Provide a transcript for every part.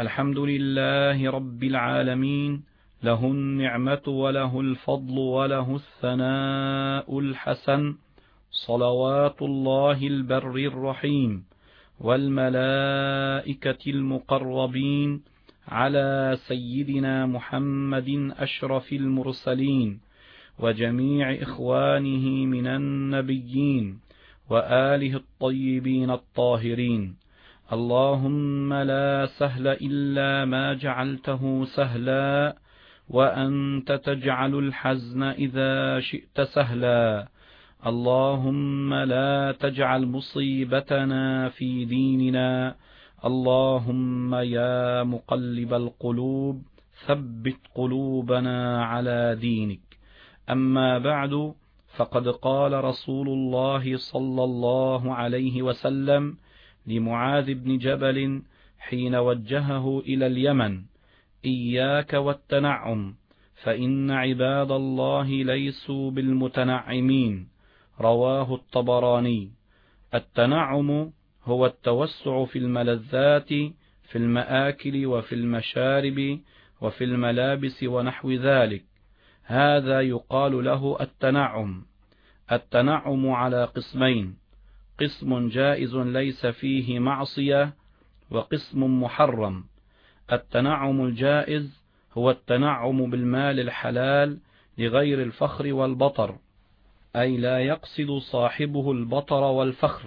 الحمد لله رب العالمين، له النعمة وله الفضل وله الثناء الحسن، صلوات الله البر الرحيم والملائكة المقربين على سيدنا محمد أشرف المرسلين وجميع إخوانه من النبيين وآله الطيبين الطاهرين. اللهم لا سهل إلا ما جعلته سهلا، وأنت تجعل الحزن إذا شئت سهلا. اللهم لا تجعل مصيبتنا في ديننا. اللهم يا مقلب القلوب ثبت قلوبنا على دينك. أما بعد، فقد قال رسول الله صلى الله عليه وسلم لمعاذ بن جبل حين وجهه إلى اليمن: إياك والتنعم، فإن عباد الله ليسوا بالمتنعمين. رواه الطبراني. التنعم هو التوسع في الملذات، في المآكل وفي المشارب وفي الملابس ونحو ذلك، هذا يقال له التنعم. التنعم على قسمين: قسم جائز ليس فيه معصية، وقسم محرم. التنعم الجائز هو التنعم بالمال الحلال لغير الفخر والبطر، أي لا يقصد صاحبه البطر والفخر،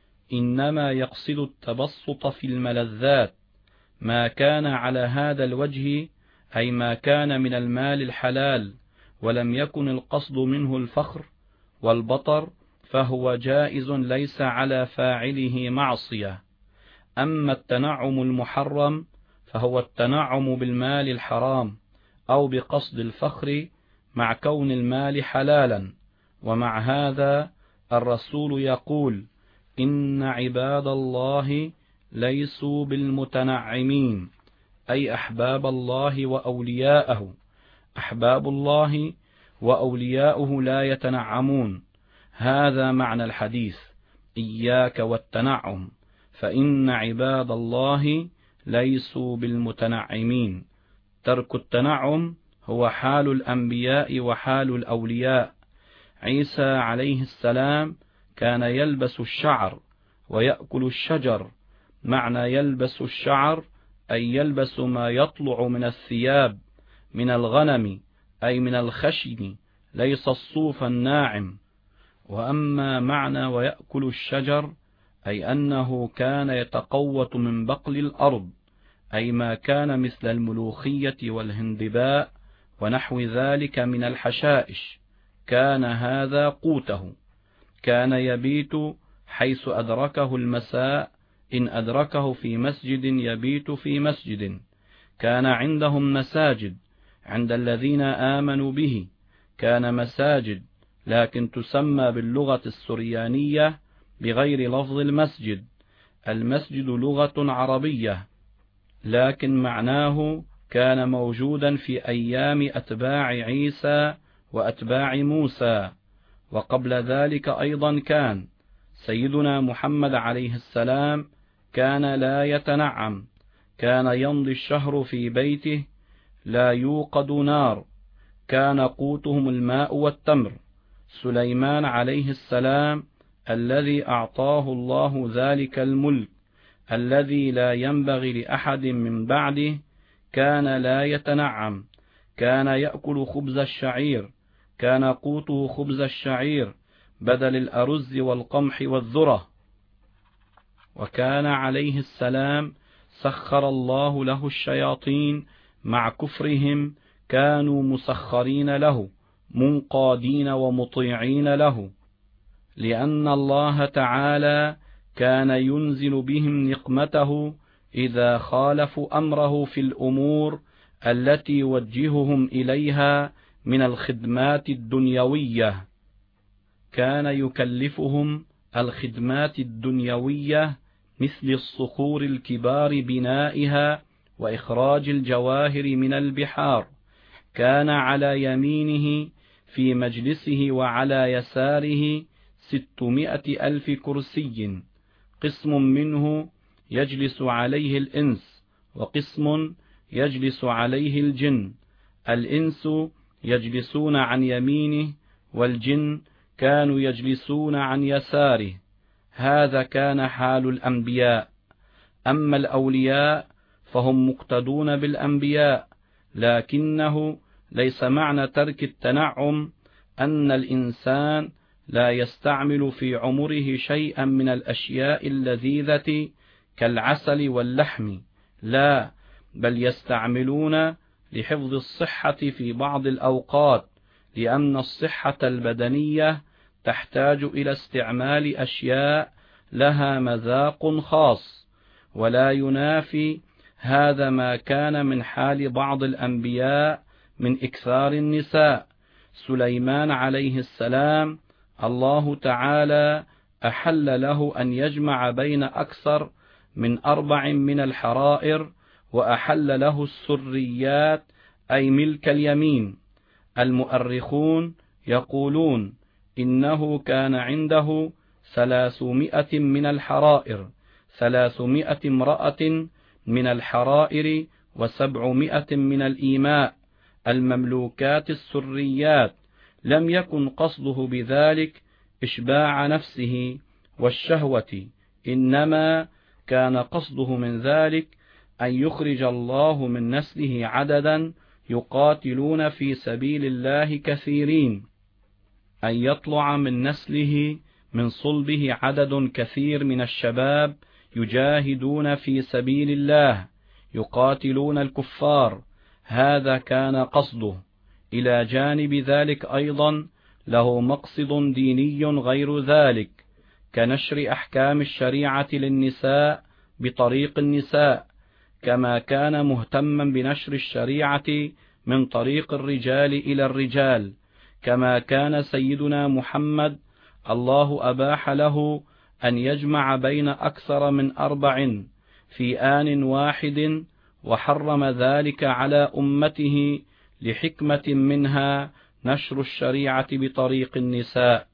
إنما يقصد التبسط في الملذات. ما كان على هذا الوجه، أي ما كان من المال الحلال ولم يكن القصد منه الفخر والبطر، فهو جائز ليس على فاعله معصية. أما التنعم المحرم فهو التنعم بالمال الحرام أو بقصد الفخر مع كون المال حلالا. ومع هذا الرسول يقول: إن عباد الله ليسوا بالمتنعمين، أي أحباب الله وأولياءه. أحباب الله وأولياؤه لا يتنعمون، هذا معنى الحديث: إياك والتنعم، فإن عباد الله ليسوا بالمتنعمين. ترك التنعم هو حال الأنبياء وحال الأولياء. عيسى عليه السلام كان يلبس الشعر ويأكل الشجر. معنى يلبس الشعر أي يلبس ما يطلع من الثياب، من الغنم أي من الخشن، ليس الصوف الناعم. وأما معنى ويأكل الشجر أي أنه كان يتقوت من بقل الأرض، أي ما كان مثل الملوخية والهندباء ونحو ذلك من الحشائش، كان هذا قوته. كان يبيت حيث أدركه المساء، إن أدركه في مسجد يبيت في مسجد. كان عندهم مساجد، عند الذين آمنوا به كان مساجد، لكن تسمى باللغة السريانية بغير لفظ المسجد. المسجد لغة عربية، لكن معناه كان موجودا في أيام أتباع عيسى وأتباع موسى. وقبل ذلك أيضا كان سيدنا محمد عليه السلام كان لا يتنعم، كان يمضي الشهر في بيته لا يوقد نار، كان قوتهم الماء والتمر. سليمان عليه السلام الذي أعطاه الله ذلك الملك الذي لا ينبغي لأحد من بعده، كان لا يتنعم، كان يأكل خبز الشعير، كان قوته خبز الشعير بدل الأرز والقمح والذرة. وكان عليه السلام سخر الله له الشياطين، مع كفرهم كانوا مسخرين له، منقادين ومطيعين له، لأن الله تعالى كان ينزل بهم نقمته إذا خالفوا أمره في الأمور التي يوجههم إليها من الخدمات الدنيوية. كان يكلفهم الخدمات الدنيوية مثل الصخور الكبار بنائها وإخراج الجواهر من البحار. كان على يمينه في مجلسه وعلى يساره 600,000 كرسي، قسم منه يجلس عليه الإنس، وقسم يجلس عليه الجن. الإنس يجلسون عن يمينه، والجن كانوا يجلسون عن يساره. هذا كان حال الأنبياء. أما الأولياء فهم مقتدون بالأنبياء، لكنه ليس معنى ترك التنعم أن الإنسان لا يستعمل في عمره شيئا من الأشياء اللذيذة كالعسل واللحم، لا، بل يستعملون لحفظ الصحة في بعض الأوقات، لأن الصحة البدنية تحتاج إلى استعمال أشياء لها مذاق خاص. ولا ينافي هذا ما كان من حال بعض الأنبياء من إكثار النساء. سليمان عليه السلام الله تعالى أحل له أن يجمع بين أكثر من 4 من الحرائر، وأحل له السريات أي ملك اليمين. المؤرخون يقولون إنه كان عنده 300 من الحرائر، 300 امرأة من الحرائر، و700 من الإيماء المملوكات السريات. لم يكن قصده بذلك إشباع نفسه والشهوة، إنما كان قصده من ذلك أن يخرج الله من نسله عددا يقاتلون في سبيل الله كثيرين، أن يطلع من نسله من صلبه عدد كثير من الشباب يجاهدون في سبيل الله يقاتلون الكفار. هذا كان قصده. إلى جانب ذلك أيضا له مقصد ديني غير ذلك، كنشر أحكام الشريعة للنساء بطريق النساء، كما كان مهتما بنشر الشريعة من طريق الرجال إلى الرجال. كما كان سيدنا محمد الله أباح له أن يجمع بين أكثر من 4 في آن واحد، وحرم ذلك على أمته لحكمة منها نشر الشريعة بطريق النساء.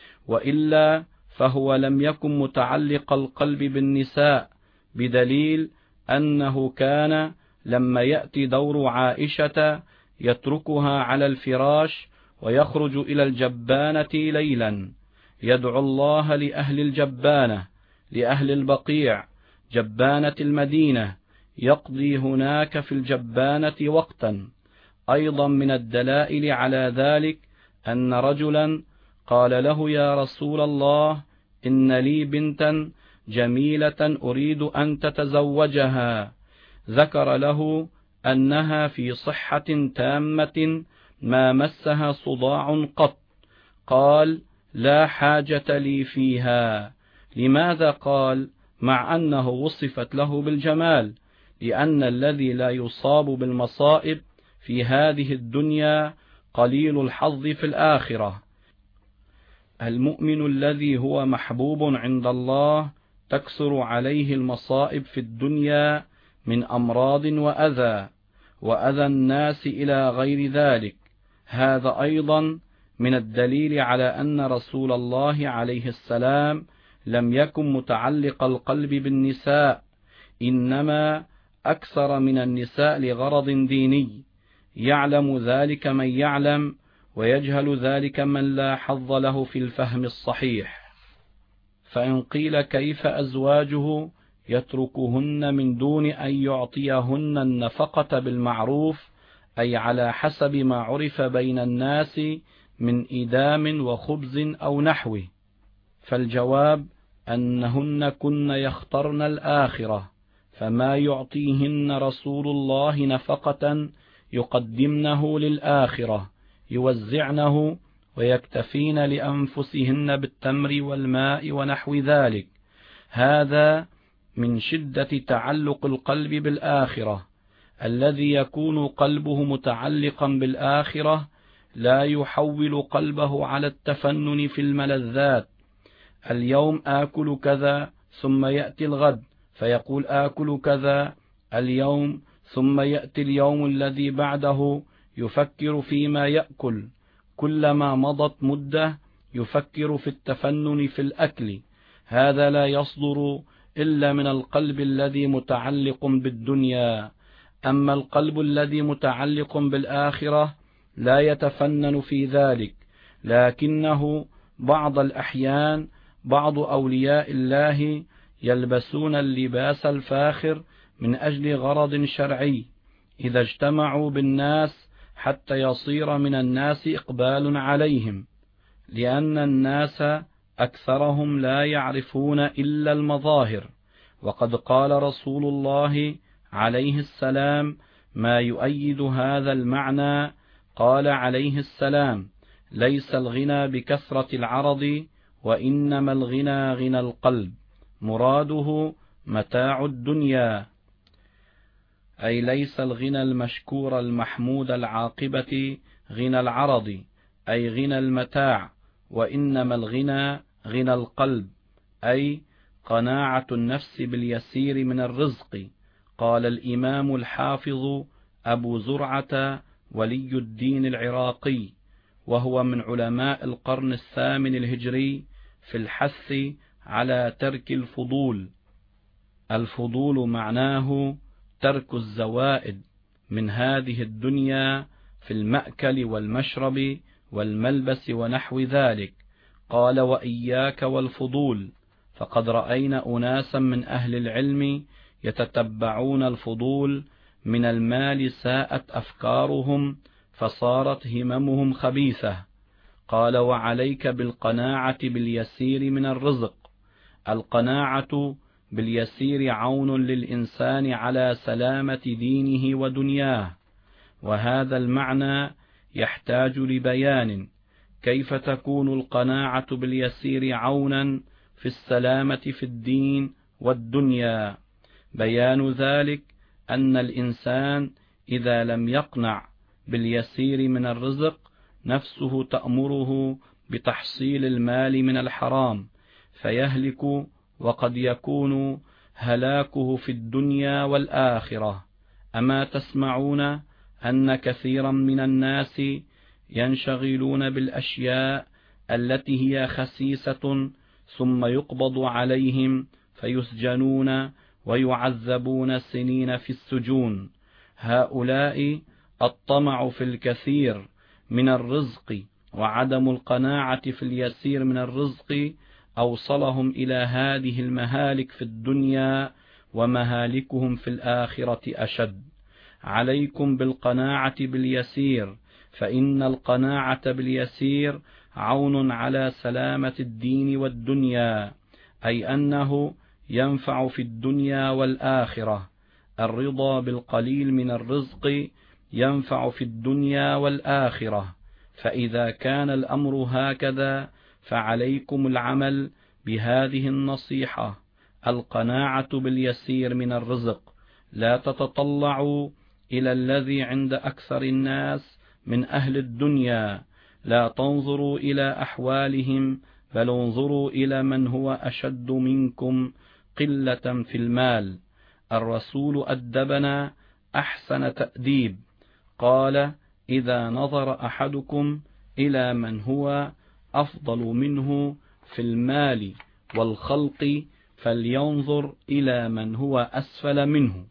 وإلا فهو لم يكن متعلق القلب بالنساء، بدليل أنه كان لما يأتي دور عائشة يتركها على الفراش ويخرج إلى الجبانة ليلا يدعو الله لأهل الجبانة، لأهل البقيع جبانة المدينة، يقضي هناك في الجبانة وقتا. أيضا من الدلائل على ذلك أن رجلا قال له: يا رسول الله، إن لي بنتا جميلة أريد أن تتزوجها. ذكر له أنها في صحة تامة ما مسها صداع قط. قال: لا حاجة لي فيها. لماذا قال مع أنه وصفت له بالجمال؟ لأن الذي لا يصاب بالمصائب في هذه الدنيا قليل الحظ في الآخرة. المؤمن الذي هو محبوب عند الله تكثر عليه المصائب في الدنيا من أمراض وأذى الناس إلى غير ذلك. هذا أيضا من الدليل على أن رسول الله عليه السلام لم يكن متعلق القلب بالنساء، إنما أكثر من النساء لغرض ديني، يعلم ذلك من يعلم، ويجهل ذلك من لا حظ له في الفهم الصحيح. فإن قيل كيف أزواجه يتركهن من دون أن يعطيهن النفقة بالمعروف، أي على حسب ما عرف بين الناس من إدام وخبز أو نحوه، فالجواب أنهن كن يخترن الآخرة، فما يعطيهن رسول الله نفقة يقدمنه للآخرة، يوزعنه ويكتفين لأنفسهن بالتمر والماء ونحو ذلك. هذا من شدة تعلق القلب بالآخرة. الذي يكون قلبه متعلقا بالآخرة لا يحول قلبه على التفنن في الملذات. اليوم آكل كذا، ثم يأتي الغد فيقول آكل كذا اليوم، ثم يأتي اليوم الذي بعده يفكر فيما يأكل. كلما مضت مدة يفكر في التفنن في الأكل. هذا لا يصدر إلا من القلب الذي متعلق بالدنيا. أما القلب الذي متعلق بالآخرة لا يتفنن في ذلك، لكنه بعض الأحيان بعض أولياء الله يلبسون اللباس الفاخر من أجل غرض شرعي، إذا اجتمعوا بالناس حتى يصير من الناس إقبال عليهم، لأن الناس أكثرهم لا يعرفون إلا المظاهر. وقد قال رسول الله عليه السلام ما يؤيد هذا المعنى، قال عليه السلام: ليس الغنى بكثرة العرض، وإنما الغنى غنى القلب، مراده متاع الدنيا، أي ليس الغنى المشكور المحمود العاقبة غنى العرض، أي غنى المتاع، وإنما الغنى غنى القلب، أي قناعة النفس باليسير من الرزق. قال الإمام الحافظ أبو زرعة ولي الدين العراقي، وهو من علماء القرن الثامن الهجري، في الحث على ترك الفضول. الفضول معناه ترك الزوائد من هذه الدنيا في المأكل والمشرب والملبس ونحو ذلك. قال: وإياك والفضول، فقد رأينا أناسا من أهل العلم يتتبعون الفضول من المال، ساءت أفكارهم فصارت هممهم خبيثة. قال: وعليك بالقناعة باليسير من الرزق. القناعة باليسير عون للإنسان على سلامة دينه ودنياه، وهذا المعنى يحتاج لبيان. كيف تكون القناعة باليسير عونا في السلامة في الدين والدنيا؟ بيان ذلك أن الإنسان إذا لم يقنع باليسير من الرزق، نفسه تأمره بتحصيل المال من الحرام فيهلك، وقد يكون هلاكه في الدنيا والآخرة. أما تسمعون أن كثيرا من الناس ينشغلون بالأشياء التي هي خسيسة، ثم يقبض عليهم فيسجنون ويعذبون سنين في السجون. هؤلاء الطمع في الكثير من الرزق وعدم القناعة في اليسير من الرزق أوصلهم إلى هذه المهالك في الدنيا، ومهالكهم في الآخرة أشد. عليكم بالقناعة باليسير، فإن القناعة باليسير عون على سلامة الدين والدنيا، أي أنه ينفع في الدنيا والآخرة. الرضا بالقليل من الرزق ينفع في الدنيا والآخرة. فإذا كان الأمر هكذا فعليكم العمل بهذه النصيحة: القناعة باليسير من الرزق. لا تتطلعوا إلى الذي عند أكثر الناس من أهل الدنيا، لا تنظروا إلى أحوالهم، بل انظروا إلى من هو أشد منكم قلة في المال. الرسول أدبنا أحسن تأديب، قال: إذا نظر أحدكم إلى من هو أفضل منه في المال والخلق فلينظر إلى من هو أسفل منه.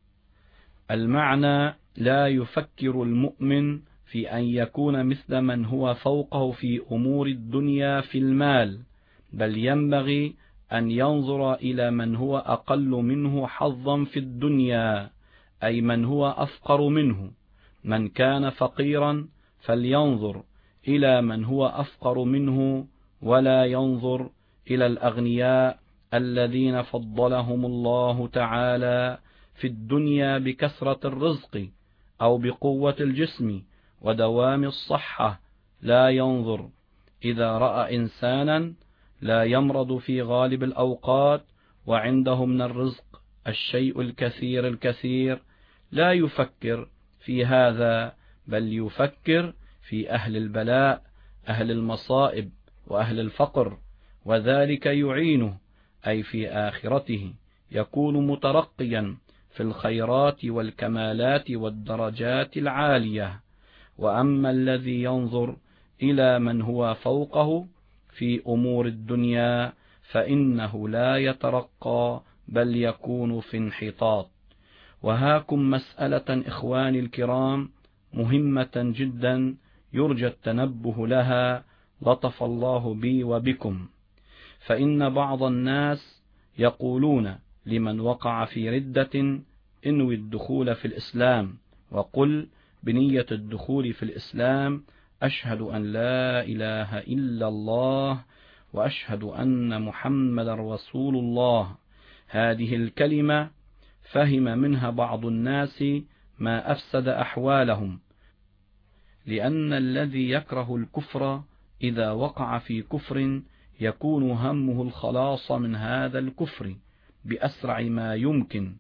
المعنى: لا يفكر المؤمن في أن يكون مثل من هو فوقه في أمور الدنيا في المال، بل ينبغي أن ينظر إلى من هو أقل منه حظا في الدنيا، أي من هو أفقر منه. من كان فقيرا فلينظر إلى من هو أفقر منه، ولا ينظر إلى الأغنياء الذين فضلهم الله تعالى في الدنيا بكثرة الرزق أو بقوة الجسم ودوام الصحة. لا ينظر. إذا رأى إنسانا لا يمرض في غالب الأوقات وعنده من الرزق الشيء الكثير لا يفكر في هذا، بل يفكر في أهل البلاء، أهل المصائب وأهل الفقر، وذلك يعينه، أي في آخرته يكون مترقيا في الخيرات والكمالات والدرجات العالية. وأما الذي ينظر إلى من هو فوقه في أمور الدنيا فإنه لا يترقى بل يكون في انحطاط. وهاكم مسألة إخواني الكرام مهمة جدا يرجى التنبه لها، لطف الله بي وبكم. فإن بعض الناس يقولون لمن وقع في ردة انوي الدخول في الإسلام، وقل بنية الدخول في الإسلام أشهد أن لا إله إلا الله وأشهد أن محمد رسول الله. هذه الكلمة فهم منها بعض الناس ما أفسد أحوالهم، لأن الذي يكره الكفر إذا وقع في كفر يكون همه الخلاص من هذا الكفر بأسرع ما يمكن،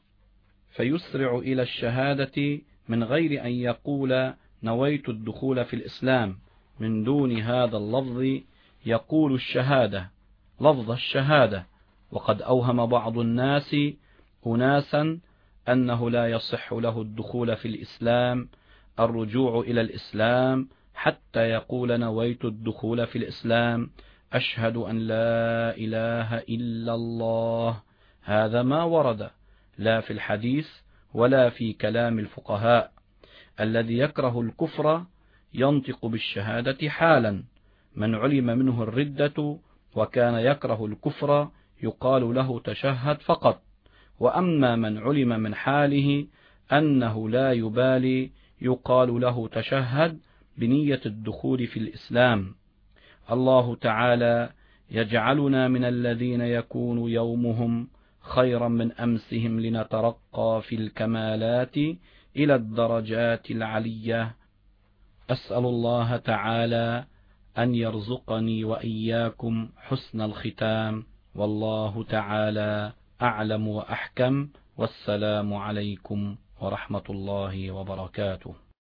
فيسرع إلى الشهادة من غير أن يقول نويت الدخول في الإسلام. من دون هذا اللفظ يقول الشهادة لفظ الشهادة. وقد أوهم بعض الناس أناسا أنه لا يصح له الدخول في الإسلام، الرجوع إلى الإسلام حتى يقول نويت الدخول في الإسلام أشهد أن لا إله إلا الله. هذا ما ورد لا في الحديث ولا في كلام الفقهاء. الذي يكره الكفر ينطق بالشهادة حالا. من علم منه الردة وكان يكره الكفر يقال له تشهد فقط. وأما من علم من حاله أنه لا يبالي يقال له تشهد بنية الدخول في الإسلام. الله تعالى يجعلنا من الذين يكون يومهم خيرا من أمسهم لنترقى في الكمالات إلى الدرجات العلية. أسأل الله تعالى أن يرزقني وإياكم حسن الختام، والله تعالى أعلم وأحكم. والسلام عليكم ورحمة الله وبركاته.